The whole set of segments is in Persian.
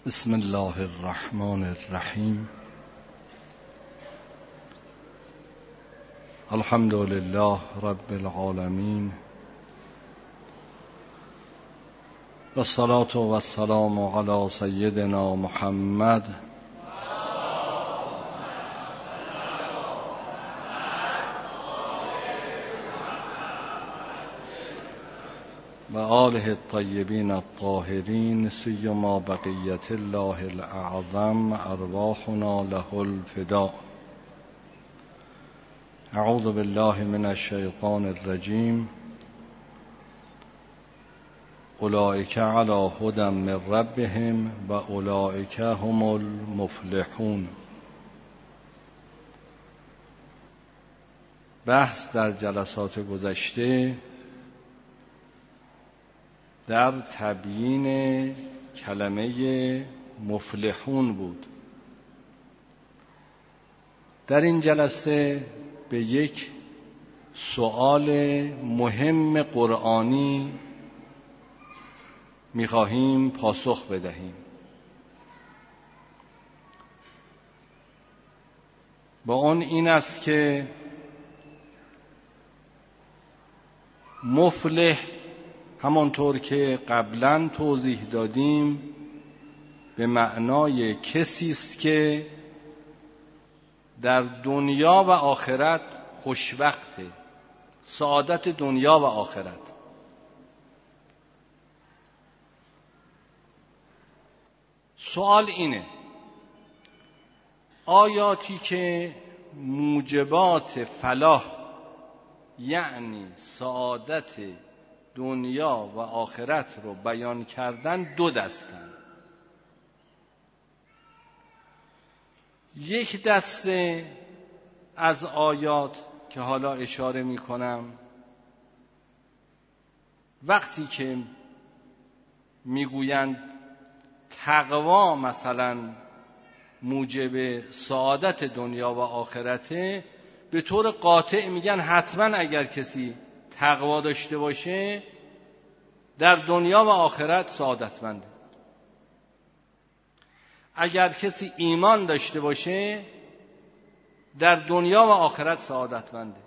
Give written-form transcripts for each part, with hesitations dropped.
بسم الله الرحمن الرحیم. الحمد لله رب العالمین و الصلاة و السلام علی سیدنا محمد و آله الطیبین الطاهرین سیما بقیت الله الاعظم ارواحنا له الفداء. اعوذ بالله من الشیطان الرجیم. اولئک علی هدی من ربهم و اولئک هم المفلحون. بحث در جلسات گذشته در تبیین کلمه مفلحون بود. در این جلسه به یک سؤال مهم قرآنی می‌خواهیم پاسخ بدهیم. با آن این است که مفلح همانطور که قبلا توضیح دادیم به معنای کسی است که در دنیا و آخرت خوشوقته، سعادت دنیا و آخرت. سوال اینه: آیاتی که موجبات فلاح یعنی سعادت دنیا و آخرت رو بیان کردن دو دستن. یک دسته از آیات که حالا اشاره می کنم وقتی که میگویند تقوا مثلا موجب سعادت دنیا و آخرته، به طور قاطع میگن حتما اگر کسی تقوا داشته باشه در دنیا و آخرت سعادتمنده. اگر کسی ایمان داشته باشه در دنیا و آخرت سعادتمنده.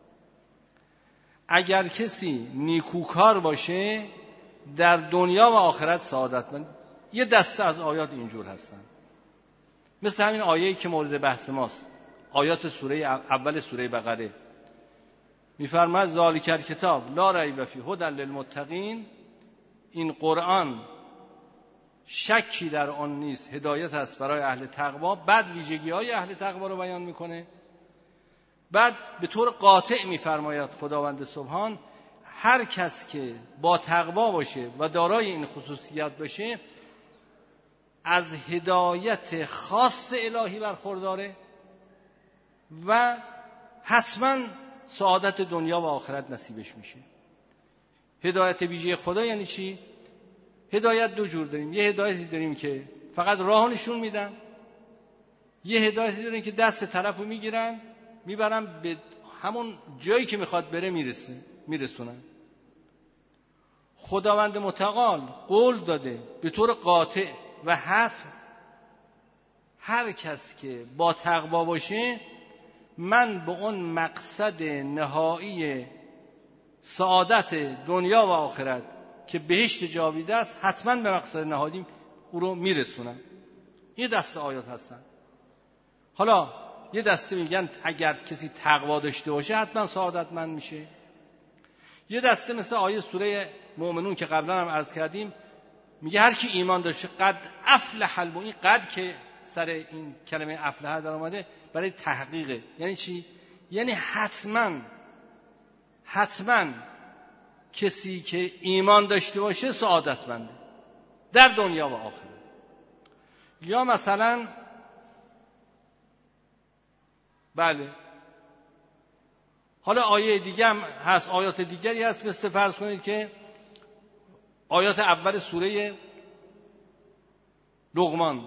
اگر کسی نیکوکار باشه در دنیا و آخرت سعادتمنده. یه دسته از آیات اینجور هستن، مثل همین آیه‌ای که مورد بحث ماست، آیات سوره اول سوره بقره. می‌فرماید ذالک الکتاب لا ریب فیه هدی للمتقین. این قرآن شکی در آن نیست، هدایت است برای اهل تقوا. بعد ویژگی‌های اهل تقوا رو بیان میکنه. بعد به طور قاطع می‌فرماید خداوند سبحان هر کس که با تقوا باشه و دارای این خصوصیت باشه از هدایت خاص الهی برخورداره و حتما سعادت دنیا و آخرت نصیبش میشه. هدایت ویژه خدا یعنی چی؟ هدایت دو جور داریم. یه هدایتی داریم که فقط راه نشون میدن، یه هدایتی داریم که دست طرفو میگیرن میبرن به همون جایی که میخواد بره میرسونن. خداوند متعال قول داده به طور قاطع و حتم هر کس که با تقوا باشه من به اون مقصد نهایی سعادت دنیا و آخرت که بهشت جاویده است حتما به مقصد نهایی او رو میرسونن. یه دسته آیات هستن. حالا یه دسته میگن اگر کسی تقوا داشته باشه حتما سعادتمند میشه. یه دسته مثل آیه سوره مؤمنون که قبلا هم عرض کردیم میگه هر کی ایمان داشته قد افلح المؤمنون. این قد که سر این کلمه افلح در اومده برای تحقیقه. یعنی چی؟ یعنی حتما کسی که ایمان داشته باشه سعادتمنده در دنیا و آخرت. یا مثلا بله حالا آیه دیگه هم هست، آیات دیگری هست، مثل فرض کنید که آیات اول سوره لقمان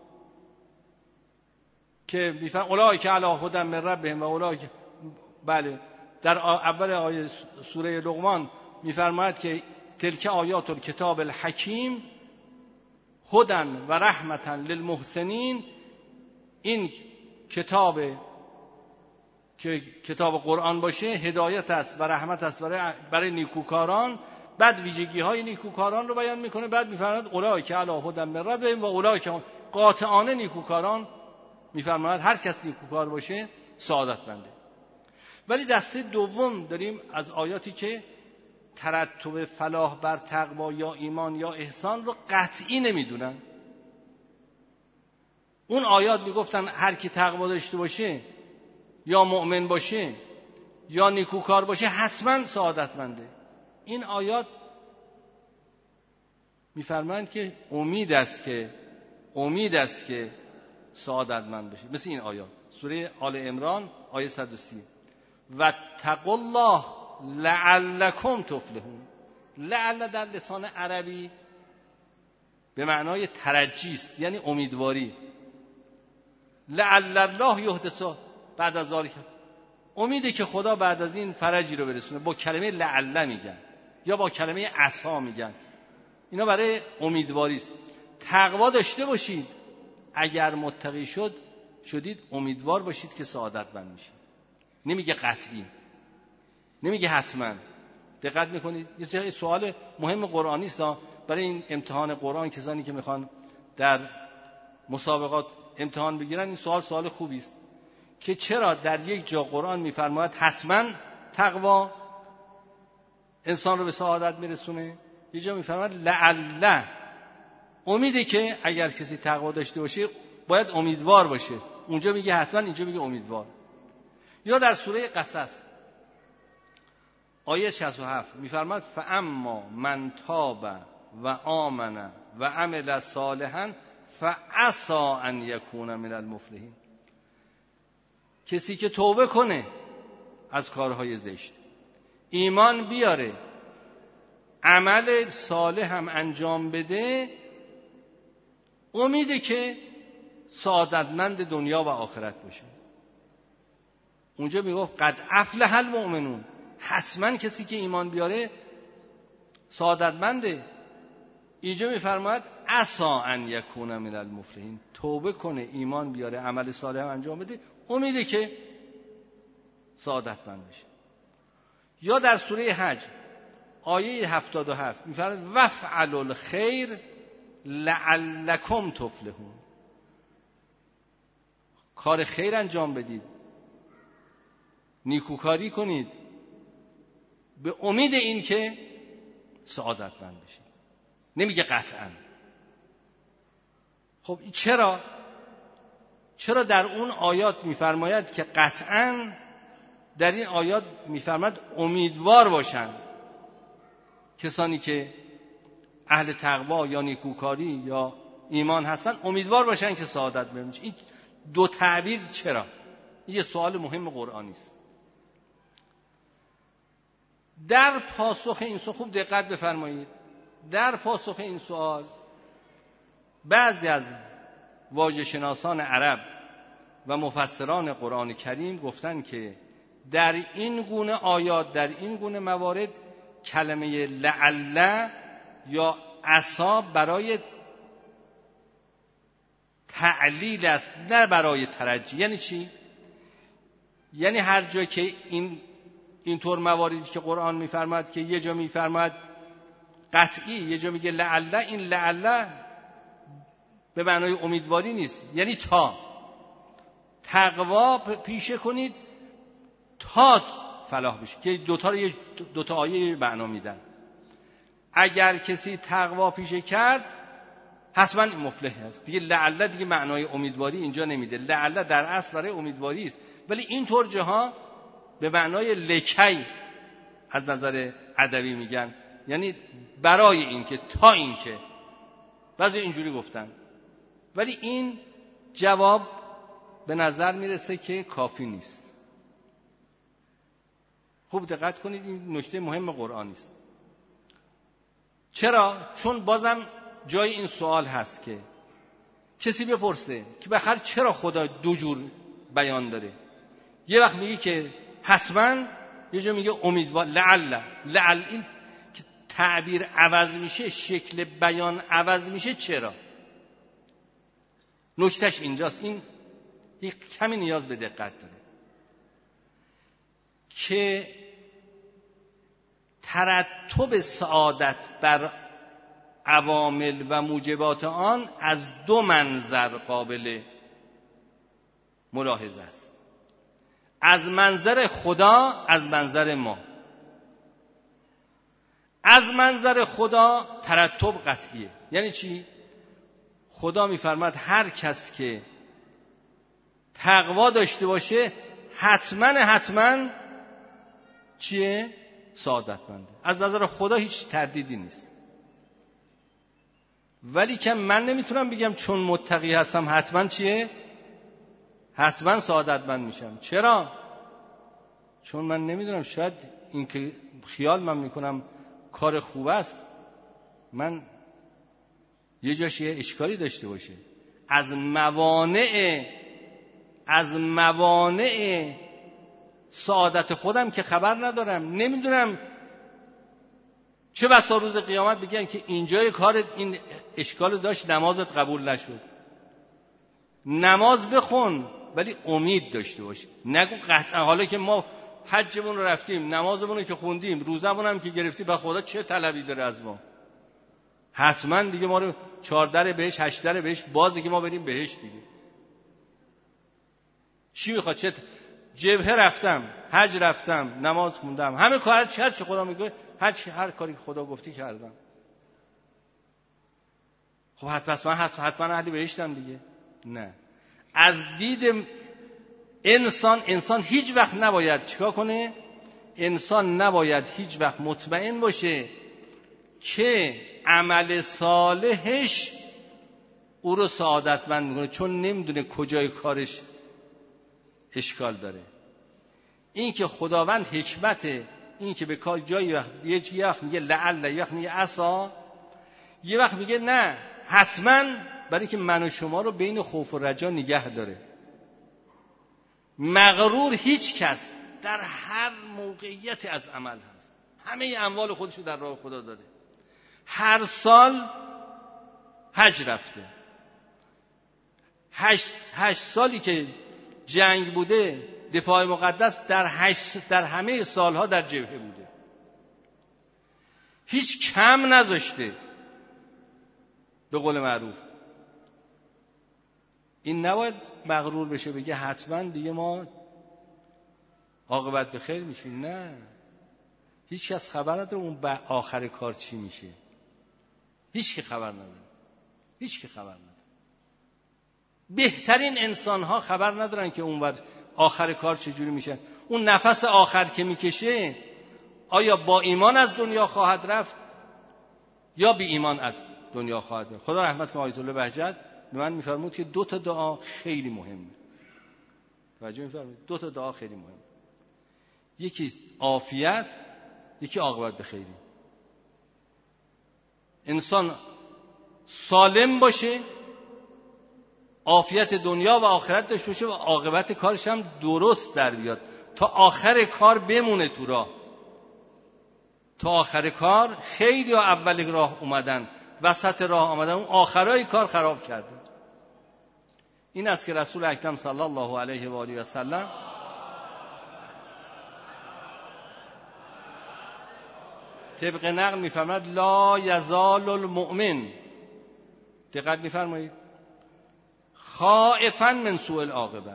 که میفرماید اولئک علی هدی من ربهم و اولئک، بله در اول آیه سوره لقمان میفرماید که تلک آیات الکتاب الحکیم هدن و رحمتا للمحسنین، این کتاب قرآن باشه هدایت است و رحمت است برای نیکوکاران. بعد ویژگی های نیکوکاران رو بیان میکنه. بعد میفرماید اولئک علی هدی من ربهم و اولئک، قاطعانه نیکوکاران میفرماید هر کس نیکوکار باشه سعادتمنده. ولی دسته دوم داریم از آیاتی که ترتب فلاح بر تقوا یا ایمان یا احسان رو قطعی نمیدونن. اون آیات میگفتن هر کی تقوا داشته باشه یا مؤمن باشه یا نیکوکار باشه حتما سعادتمنده. این آیات میفرمایند که امید است که سعادتمند بشه. مثل این آیات سوره آل عمران آیه 130 واتقوا الله لعلکم تفلحون. لعل در لسان عربی به معنای ترجی است، یعنی امیدواری. لعل الله یحدث بعد از ذلک، امیده که خدا بعد از این فرجی رو برسونه. با کلمه لعل میگن یا با کلمه عسا میگن. اینا برای امیدواری است. تقوا داشته باشید، اگر متقی شدید امیدوار باشید که سعادتمند میشید. نمیگه قطعی، نمیگه حتما. دقت میکنید؟ یه سوال مهم قرآنی است برای این امتحان قرآن. کسانی که میخوان در مسابقات امتحان بگیرن این سوال خوبی است که چرا در یک جا قرآن میفرماید حتما تقوا انسان رو به سعادت میرسونه، یه جا میفرماید لعل، امیده که اگر کسی تقوا داشته باشه باید امیدوار باشه. اونجا میگه حتما، اینجا میگه امیدوار. یا در سوره قصص آیه 67 میفرماید فاما من تاب و آمن و عمل صالحا فعسى ان یکون من المفلحین. کسی که توبه کنه از کارهای زشت، ایمان بیاره، عمل صالح هم انجام بده، امیده که سعادتمند دنیا و آخرت باشه. اونجا میگفت قد افلح المؤمنون، حتما کسی که ایمان بیاره سعادتمنده. اینجا میفرماید عسى ان یکون من المفلحین، توبه کنه، ایمان بیاره، عمل صالح انجام بده، امیده که سعادتمند بشه. یا در سوره حج آیه 77 میفرماید وفعلوا الخیر لعلکم تفلحون. کار خیر انجام بدید، نیکوکاری کنید به امید این که سعادتمند بشید. نمیگه قطعا. خب چرا در اون آیات میفرماید که قطعا، در این آیات میفرماید امیدوار باشن کسانی که اهل تقوا یا نیکوکاری یا ایمان هستن، امیدوار باشن که سعادت ببینن. این دو تعبیر چرا؟ این یه سوال مهم قرآنی است. در پاسخ این سوال خوب دقت بفرمایید. در پاسخ این سوال بعضی از واژه شناسان عرب و مفسران قرآن کریم گفتن که در این گونه آیات، در این گونه موارد کلمه لعل یا عسى برای تعلیل است، نه برای ترجی. یعنی چی؟ یعنی هر جا که اینطور مواردی که قرآن میفرماید که یه جا میفرماید قطعی، یه جا میگه لعل، این لعل به معنای امیدواری نیست. یعنی تا تقوا پیشه کنید تا فلاح بشه، که دوتا آیه معنا میدن. اگر کسی تقوا پیشه کرد حتما مفلح است. دیگه لعل دیگه معنای امیدواری اینجا نمیده. لعل در اصل برای امیدواری است، ولی اینطور جاها به معنای لکی از نظر ادبی میگن، یعنی برای اینکه، تا اینکه. بعضی اینجوری گفتن، ولی این جواب به نظر میرسه که کافی نیست. خوب دقت کنید، این نکته مهم قرآنی است. چرا؟ چون بازم جای این سوال هست که کسی بپرسه که بخیر چرا خدا دو جور بیان داره؟ یه وقت میگه که حتما، یه جا میگه امیدوار. لعل این که تعبیر عوض میشه، شکل بیان عوض میشه. چرا؟ نکتهش اینجاست، این یک کمی نیاز به دقت داره که ترتب سعادت بر عوامل و موجبات آن از دو منظر قابل ملاحظه است، از منظر خدا، از منظر ما. از منظر خدا ترتب قطعیه. یعنی چی؟ خدا می‌فرماد هر کس که تقوا داشته باشه حتما چیه؟ سعادتمنده. از نظر خدا هیچ تردیدی نیست. ولی که من نمیتونم بگم چون متقی هستم حتما چیه؟ حتما سعادتمند میشم. چرا؟ چون من نمیدونم، شاید این که خیال من میکنم کار خوب است، من یه جاش یه اشکالی داشته باشه. از موانع سعادت خودم که خبر ندارم. نمیدونم، چه بسا روز قیامت بگن که اینجای کارت این اشکال داشت، نمازت قبول نشد. نماز بخون ولی امید داشته باش. نگو قطعا حالا که ما حجمون رو رفتیم، نمازمون رو که خوندیم، روزمون هم که گرفتیم، با خدا چه طلبی داره از ما؟ حتما دیگه ما رو 4 در بهش 8 در بهش بازی که ما بریم بهش دیگه. چی میخواد؟ چه جبهه رفتم، حج رفتم، نماز خوندم، همه کار هر چی خدا میگه، هر کاری که خدا گفتی کردم. خب حتما اهل بهشتم دیگه. نه، از دید انسان هیچ وقت نباید چیکار کنه؟ انسان نباید هیچ وقت مطمئن باشه که عمل صالحش او رو سعادتمند میکنه، چون نمیدونه کجای کارش اشکال داره. این که خداوند حکمت این که به کار جایی یه وقت میگه لعل، یه وقت میگه عسا، یه وقت میگه نه حتما، برای که من و شما رو بین خوف و رجا نگه داره. مغرور هیچ کس در هر موقعیتی از عمل هست، همه اموال خودشو در راه خدا داره. هر سال حج رفته، 8 سالی که جنگ بوده، دفاع مقدس در همه سالها در جبهه بوده، هیچ کم نذاشته. به قول معروف این نباید مغرور بشه بگه حتما دیگه ما عاقبت به خیر میشیم. نه، هیچ کس خبر نداره اون آخر کار چی میشه. هیچ کی خبر نداره. بهترین انسان ها خبر ندارن که اون وقت آخر کار چجوری میشه. اون نفس آخر که میکشه آیا با ایمان از دنیا خواهد رفت یا بی ایمان از دنیا خواهد رفت. خدا رحمت کنه آیت الله بهجت به من میفرمود که 2 تا دعا خیلی مهمه. توجه میفرمایید؟ 2 تا دعا خیلی مهمه. یکی عافیت، یکی عاقبت به خیری. انسان سالم باشه، عافیت دنیا و آخرت داشته باشه و عاقبت کارش هم درست در بیاد، تا آخر کار بمونه تو راه. تا آخر کار خیلی اول راه اومدن، وسط راه آمدن، اون آخرای کار خراب کردن. این است که رسول اکرم صلی الله علیه و آله و سلم طبق نقل میفرماد لا یزال المؤمن، دقت میفرمایید، خائفا من سوء العاقبه.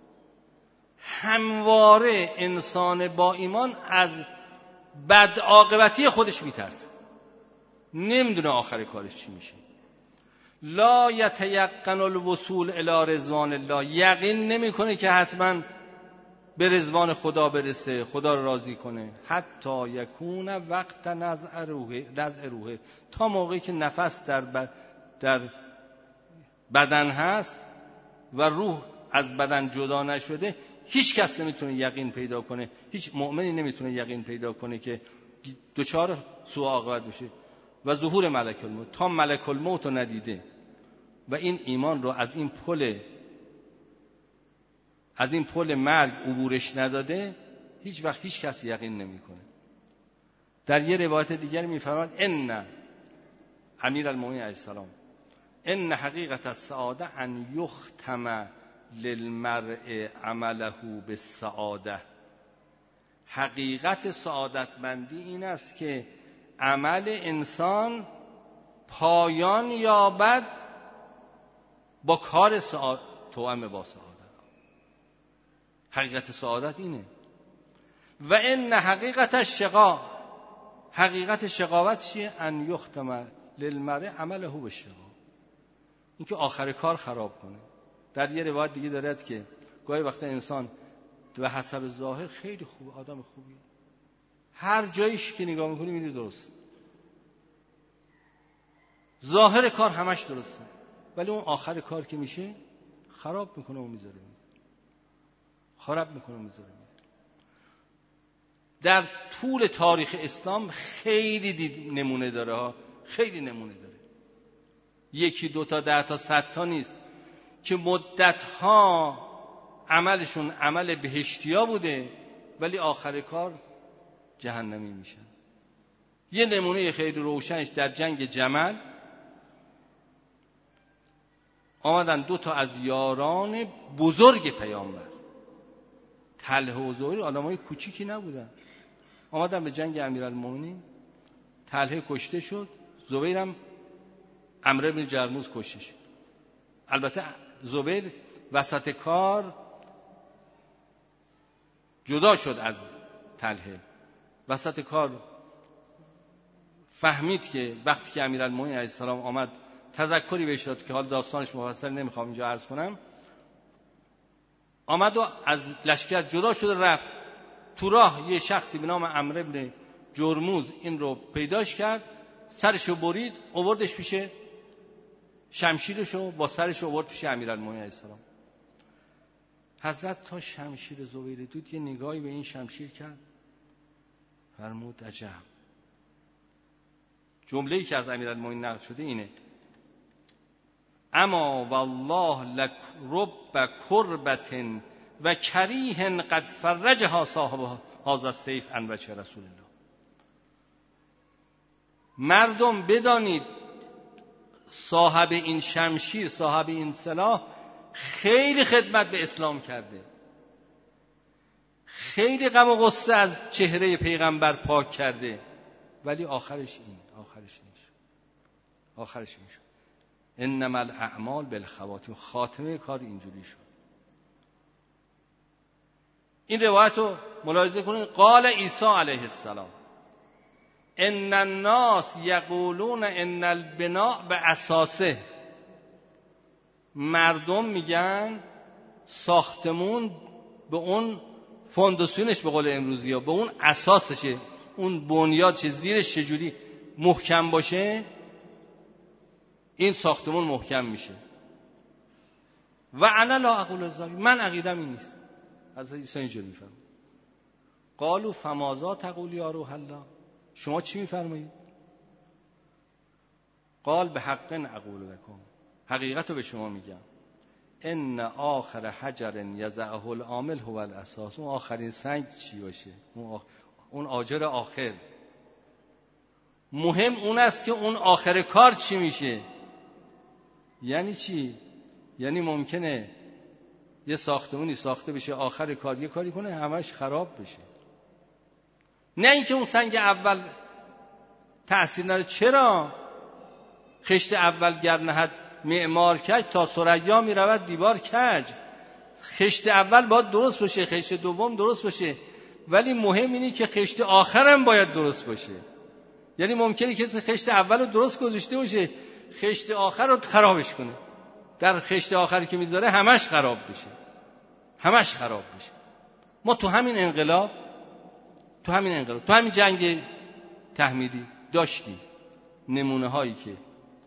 همواره انسان با ایمان از بد عاقبتی خودش میترسه، نمیدونه آخر کارش چی میشه. لا یتیقن الوصول الی رضوان الله، یقین نمیکنه که حتما به رضوان خدا برسه، خدا رو راضی کنه. حتی یکون وقت نزع روحه، تا موقعی که نفس در بدن هست و روح از بدن جدا نشده، هیچ کس نمیتونه یقین پیدا کنه، هیچ مؤمنی نمیتونه یقین پیدا کنه که دچار سوء عاقبت بشه. و ظهور ملک الموت، تا ملک الموت رو ندیده و این ایمان رو از این پل مرگ عبورش نداده، هیچ وقت هیچ کس یقین نمیکنه. در یه روایت دیگر میفرماد ان امیر المؤمنین علیه السلام ان حقیقت السعاده ان یختم للمرء عمله بالسعاده. حقیقت سعادتمندی این است که عمل انسان پایان یابد با کار توأم با سعادت. حقیقت سعادت اینه. و ان حقیقت الشقا، حقیقت شقاوت چیه؟ ان یختم للمرء عمله بالشقا، این که آخر کار خراب کنه. در یه روایت دیگه دارد که گاهی وقتا انسان به حسب ظاهر خیلی خوبه، آدم خوبیه، هر جایش که نگاه میکنی میبینی درست، ظاهر کار همش درسته، ولی اون آخر کار که میشه خراب میکنه و میذاره، خراب میکنه و میذاره. در طول تاریخ اسلام خیلی نمونه داره ها، خیلی نمونه داره، یکی دو تا 10 تا 100 تا نیست که مدت‌ها عملشون عمل بهشتیا بوده ولی آخر کار جهنمی میشن. یه نمونه خیلی روشنش در جنگ جمل آمدن 2 تا از یاران بزرگ پیامبر، طلحه و زبیر، آدمای کوچیکی نبودن، آمدن به جنگ امیرالمومنین. طلحه کشته شد، زبیر هم عمرو بن جرموز کشته شد. البته زبیر وسط کار جدا شد از طلحه، وسط کار فهمید که وقتی که امیرالمومنین علیه السلام آمد تذکری بهش داد که حال داستانش مفصل نمیخوام اینجا عرض کنم، آمد و از لشکر جدا شد، رفت تو راه یه شخصی به نام عمرو بن جرموز این رو پیداش کرد، سرشو برید آوردش پیش شمشیرشو با سرش آورد پیش امیرالمومنین علیه السلام. حضرت تا شمشیر زبیر دید یه نگاهی به این شمشیر کرد، فرمود عجب. جمله‌ای که از امیرالمومنین نقل شده اینه: اما والله لرب کربت و کریه قد فرجها صاحب هذا السیف عن وجه رسول الله. مردم بدانید صاحب این شمشیر، صاحب این سلاح خیلی خدمت به اسلام کرده، خیلی غم و غصه از چهره پیغمبر پاک کرده، ولی آخرش این شد. انما الاعمال بالخواتیم، خاتمه کار اینجوری شد. این روایت رو ملاحظه کنید. قال عیسی علیه السلام ان الناس یقولون ان البناء باساسه، مردم میگن ساختمون به اون فونداسیونش، به قول امروزی ها، به اون اساسشه، اون بنیاد چه زیرش چجوری محکم باشه این ساختمون محکم میشه. و انا لا اقول ذلک، من عقیدم این نیست. حضرت عیسی اینجوری میفرمایند. قالوا فماذا تقول یا روح الله، شما چی میفرمایید؟ قال به حق اقول لكم، حقیقت رو به شما میگم. ان آخر حجر یضعه العامل هو الاساس، اون آخرین سنگ چی باشه، اون آجر آخر، مهم اون است که اون آخر کار چی میشه. یعنی چی؟ یعنی ممکنه یه ساختمونی ساخته بشه آخر کار یه کاری کنه همش خراب بشه، نه اینکه اون سنگ اول تأثیر نداره. چرا؟ خشت اول گر نهد معمار کج، تا ثریا می رود دیوار کج. خشت اول باید درست باشه، خشت دوم درست باشه، ولی مهم اینه که خشت آخرم باید درست باشه. یعنی ممکنه کسی خشت اول رو درست گذاشته باشه، خشت آخر رو خرابش کنه، در خشت آخری که میذاره همش خراب بشه. ما تو همین انقلاب، تو همین جنگ تحمیلی داشتیم نمونه هایی که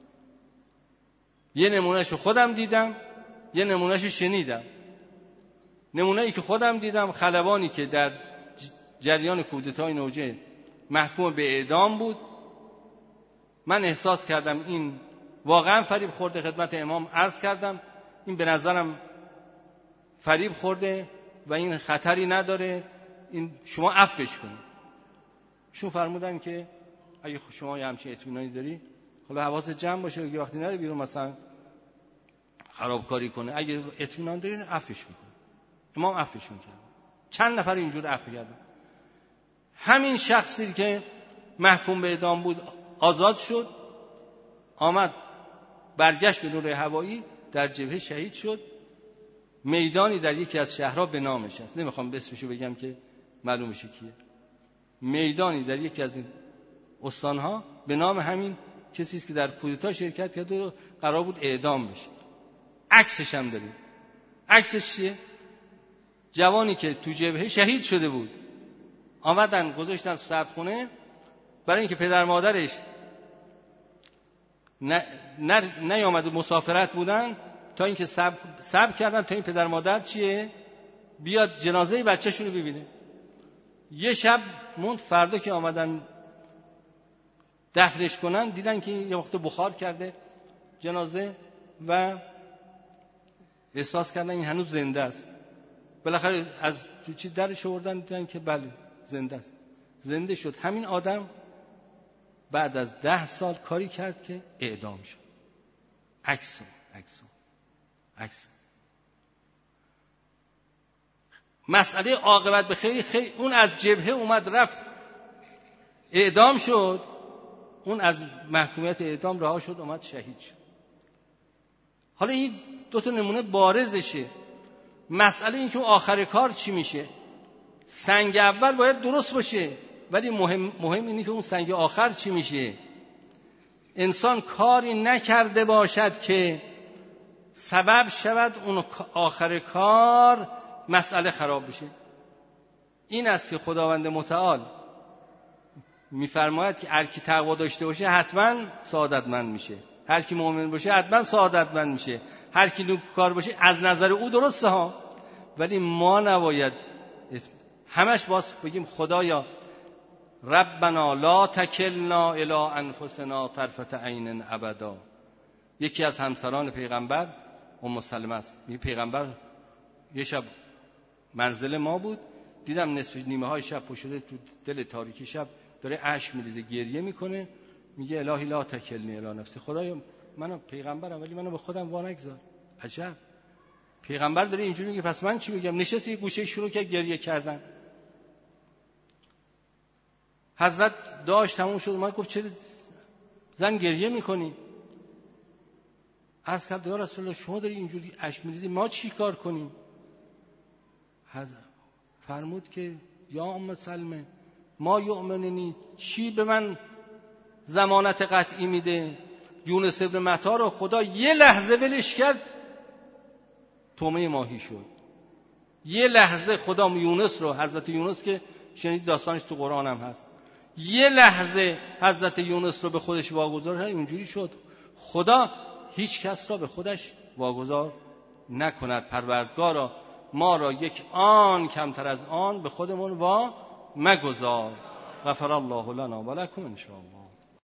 یه نمونهشو خودم دیدم، یه نمونهشو شنیدم. نمونه‌ای که خودم دیدم، خلبانی که در جریان کودتای نوجه محکوم به اعدام بود، من احساس کردم این واقعا فریب خورده، خدمت امام عرض کردم این به نظرم فریب خورده و این خطری نداره، این شما عفوش کنید. شما فرمودن که اگه شما یه همچین اطمینانی داری، حالا حواست جمع باشه که وقتی نره بیرون مثلا خرابکاری کنه، اگه اطمینان دارین عفوش میکنه. امام عفوش میکرد. چند نفر اینجور عفو کردن. همین شخصی که محکوم به اعدام بود آزاد شد، آمد برگشت به نور هوایی، در جبهه شهید شد. میدانی در یکی از شهرها به نامش است، نمیخوام اسمشو بگم که معلوم شه کیه. میدانی در یکی از این استانها به نام همین کسی است که در کودتا شرکت کرد و قرار بود اعدام بشه. عکسش هم داریم. عکسش چیه؟ جوانی که تو جبهه شهید شده بود، آمدن گذاشتن تو سردخونه برای اینکه پدر مادرش نیامد و مسافرت بودن، تا اینکه صبر کردن تا این پدر مادر چیه بیاد جنازه بچه‌شون رو ببینه. یه شب موند، فردا که آمدن دفنش کنن دیدن که یه وقت بخار کرده جنازه و احساس کردن این هنوز زنده است. بالاخره از تو چی درش آوردن دیدن که بله زنده است. زنده شد. همین آدم بعد از 10 سال کاری کرد که اعدام شد. عکس. مسئله عاقبت به خیر اون از جبهه اومد رفت اعدام شد، اون از محکومیت اعدام رها شد اومد شهید شد. حالا این 2 نمونه بارزشه. مسئله این که آخر کار چی میشه. سنگ اول باید درست باشه، ولی مهم اینه که اون سنگ آخر چی میشه. انسان کاری نکرده باشد که سبب شود اون آخر کار مسئله خراب بشه. این است که خداوند متعال میفرماید که هر کی تقوا داشته باشه حتما سعادتمند میشه، هر کی مؤمن باشه حتما سعادتمند میشه، هر کی نیکوکار باشه از نظر او درسته ها، ولی ما نباید همش باز بگیم خدایا ربنا لا تکلنا الی انفسنا طرفة عین ابدا. یکی از همسران پیغمبر ام سلمة است. می پیغمبر یه شب منزل ما بود، دیدم نصف نیمه های شب پوشیده تو دل تاریکی شب داره اشک میریزه، گریه میکنه، میگه الهی لا تکلنی الی نفسی. خدایا منم پیغمبرم ولی منو به خودم وا نگذار. عجب، پیغمبر داره اینجوری میگه، پس من چی بگم؟ نشست یه گوشه شروع کرد گریه کردن. حضرت داشت تموم شد، اومد گفت چرا زن گریه میکنی؟ عرض کرد یا رسول الله شما داری اینجوری اشک میریزی، ما چی کار کنیم؟ حضرت فرمود که یا ام سلمة ما یؤمننی، چی به من ضمانت قطعی میده؟ یونس ابن متی رو خدا یه لحظه ولش کرد طعمه ماهی شد. یه لحظه خدا یونس رو، حضرت یونس که شنید داستانش تو قرآن هم هست، یه لحظه حضرت یونس رو به خودش واگذار کرد، اینجوری شد. خدا هیچ کس را به خودش واگذار نکند. پروردگارا ما را یک آن کمتر از آن به خودمون وا مگذار. غفر الله لنا و لکم ان شاء الله.